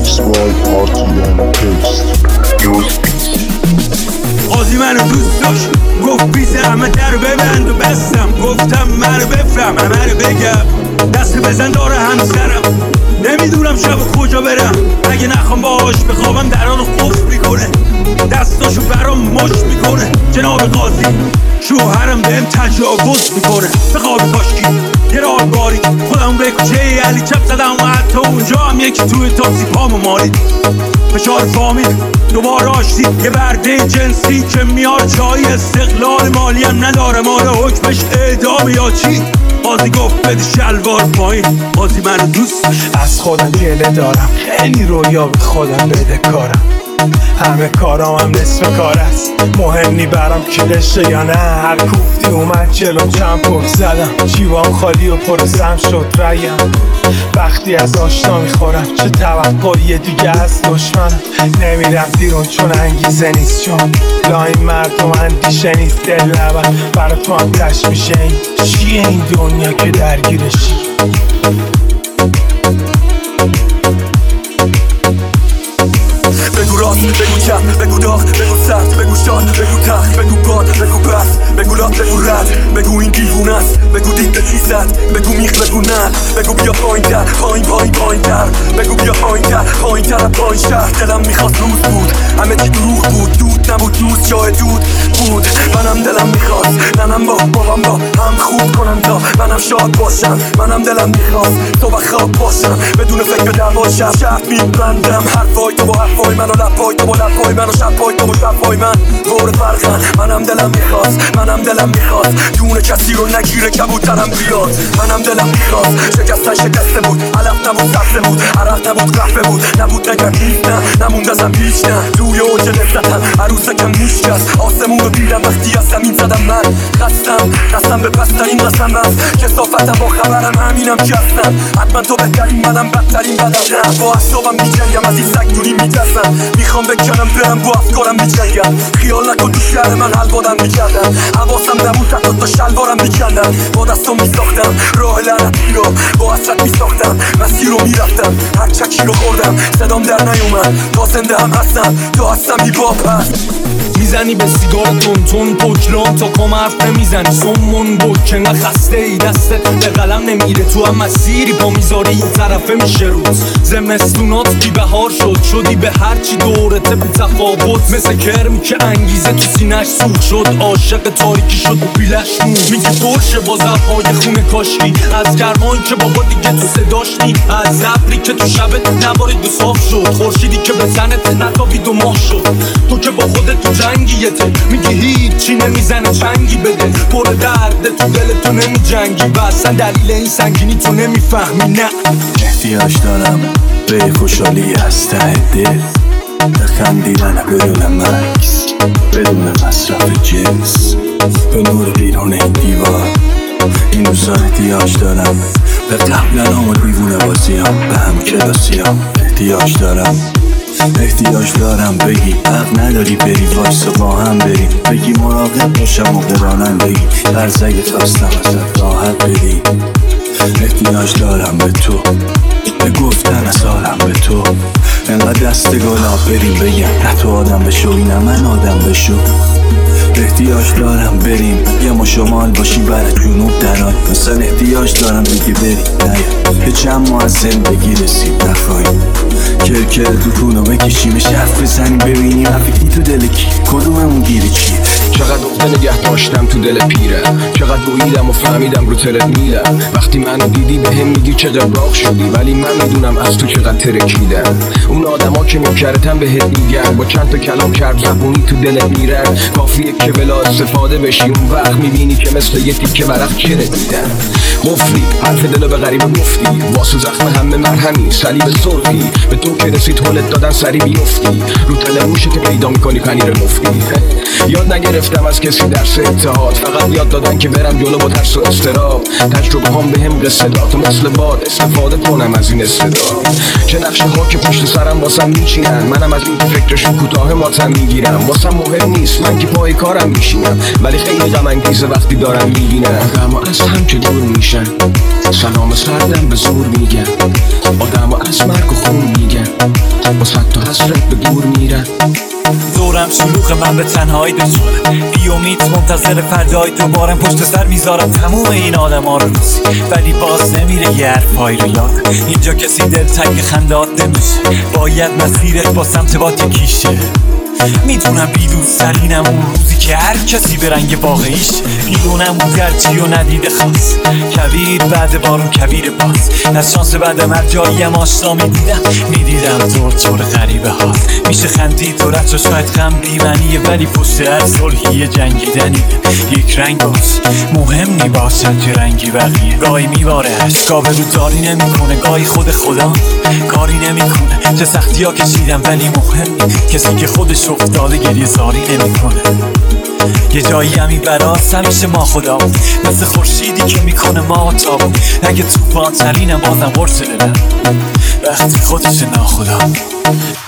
XY RTM Taste قاضی منو دوست داشت گفت پیس همه در ببند و بستم گفتم منو بفرم همه رو بگم دست بزن داره همسرم نمیدونم شب کجا برم اگه نخوام باهاش بخوابم درانو قفل میکنه دستاشو برام مش میکنه جناب قاضی شوهرم بهم تجاوز میکنه به خواب کاشکی یه راه باریک خودم به کوچه علی چپ زدم و حتی اونجا هم یکی توی تاکسی پامو مالید فشار فامیل دوباره آشتی یه برده جنسی که میار جای استقلال مالی هم نداره ماره حکمش اعدام یا چی قاضی گفت بده شلوار پایین قاضی منو دوست از خودم گله دارم خیلی رویا به خودم بده کارم همه کارام هم نصف کار است مهم نی برام کلشه یا نه هر کوفتی اومد جلوم چند پک زدم جیوان خالی و پرسم شد ریم وقتی از آشنا میخورم چه توقعی دیگه از دشمنم نمیرم بیرون چون انگیزه نیست چون لاین مردم اندیشه نیست دل نبر برای تو هم تش میشه این چیه این دنیا که درگیرشی بگو راست، بگو چپ، بگو داغ، بگو سرد، بگو شاد، بگو تخت، بگو باد، بگو بس، بگو لات، بگو رد، بگو این دیوونه است، بگو دید به چی زد، بگو میخ، بگو نه، بگو بیا پایین تر، پایین تر، بگو بیا پایین تر، پایین شهر دلم میخواست روز بود، همه چی دروغ بود، دود نبود دوست جای دود بود منم دلم میخواست، ننم بابام با هم خوب کنم تا منم شاد باشم منم دلم میخواست تو خواب باشم بدون فکر به دواشم شرط میبندم حرفای تو با حرفای من و لپای تو با لپای من و شبای تو با شبای من دور فرقن منم دلم میخواست دونه کسی رو نگیره کبوترم بیاد منم دلم میخواست شکسته بود علف نبود سفته بود عرق نبود قهوه بود نبود نگم هیچ نه نموند ازم هیچ نه توی اوج لذتم عروسکم میشکست آسمون رو دیدم وقتی از زمین زدم من خستم به پسترین قسم است کثافتم با خبرم همینم که هستم حتما تو بهترین منم بدترین بدم با اعصابم میجنگم از این سگ دونی میترسم میخوام بکنم برم با افکارم میجنگم خیال نکن تو شهر من حلوادم میکردم حواسم نبود حتی تا شلوارم میکندم با دستم میساختم راه لعنتی رو با حسرت میساختم مسیر رو میرفتم هر چکی رو خوردم صدام در نیومد تا زنده هم هستم تا هستم هیپاپ هست میزنی به سیگار تون پکرام تا کام حرف نمیزنی سمون بود که نخسته ای دستت به قلم نمیره تو هم مسیری پا میذاری این طرفه میشه روز زمستونات بی بهار شدی به هرچی دورته بی تفاوت مثل کرمی که انگیزه تو سینش سوخ شد عاشق تاریکی شد و بیلش میگی پرشه با زبهای خونه کاشکی از گرمایی که بابا دیگه تو صداش نی از ابری که تو شبت نبارید و صاف شد خورشیدی که به زنت نتابید و ماه شد تو که با خودت تو جنگیته میگی هیچی نمیزنه چنگی بده پر درد تو دل تو نمی جنگی و اصلا دلیل این سنگینی تو نمیفهمی نه احتیاج دارم به خوشحالی از ته دل خندیدن بدون مکس بدون مصرف جنس به نور بیرون این دیوار این روزا احتیاج دارم به قبلنام و دیوونه بازیام به هم کلاسیام احتیاج دارم بگی حق نداری بری وایسا با هم بریم بگی مراقب باشم و قرانم بگی قرض اگه خواستم ازت راحت بدی احتیاج دارم به تو به گفتن از حالم به تو انقدر دست گلاب بریم بگم نه تو آدم بشو نه من آدم بشو احتیاج دارم بریم یه ما شمال باشی برای جنوب دران مثلا احتیاج دارم دیگه بریم نیا که چند ماه از زندگی رسید نخواهیم کرکر تو تونو بکشیمش حرف بزنیم ببینیم حرفی تو دل کی کدوممون گیری چیه چقدر اخته نگه داشتم تو دل پیره چقدر دویدم و فهمیدم رو ترت میرم وقتی منو دیدی به هم میگی چه قبراق شدی ولی من میدونم از تو چقدر ترکیدم اون آدما که میکردن بهت میگن با چند تا کلام کرد زبونی تو دلت میرن کافیه که بلا استفاده بشی اون وقت میبینی که مثل یه تیکه ورق چرت میدن قفلی حرف دلو به غریبه گفتی واسه زخم همه مرهمی صلیب سرخی به تو که رسید حالت دادن سری بیفتی رو تلموشه که پیدا میکنی پنیر مفتی یاد نگرفتم از کسی درس اتحاد فقط یاد دادن که برم جلو با ترس و استراب تجربه هم به هم قصه داد تو مثل باد استفاده کنم از این استعداد چه نقشه ها که پشت سرم واسم میچینن منم از این که فکرشون کوتاه ماتم میگیرم واسم مهم نیست من که پای کارم میشینم ولی خیلی غم انگیزه وقتی دارم میبینم اما از هم که دور میشن سلام سردم به زور میگن آدم از مرگ و خون میگن حسرت به دور میرن. دورم شلوغ من به تنهایی دچارم، بی‌امید منتظر فردای دوبارم. پشت سر میذارم تموم این آدم ها رو روزی، ولی باز نمیره یه حرفایی رو یادم. اینجا کسی دلتنگ خندات نمیشه، باید مسیرت با سمت باد یکیشه. میدونم بیدوسترینم اون روزی که هر کسی به رنگ واقعیش. میدونم اون درچی و ندیده خواست، کویر بعد بارون کویر باز. از شانس بعدم هر جاییم آشنا میدیدم طور غریبه ها. میشه خندید و رد شاید غم بیمنیه، ولی پشت هر صلحی جنگیدنیه. یک رنگ باز مهم نی باشد چه رنگی بقیه. گاهی میباره اشکا به رو جاری نمیکنه، گاهی خدا کاری نمیکنه. چه سختی ها کشیدم ولی مهم نی، کسی که خودش افتاده گریه زاری نمیکنه. یه جایی همین براست همیشه ما خدا، مثل خورشیدی که میکنه ما تابون. اگه توفان ترینم بازم ورس دلم وقتی خودش ناخدا.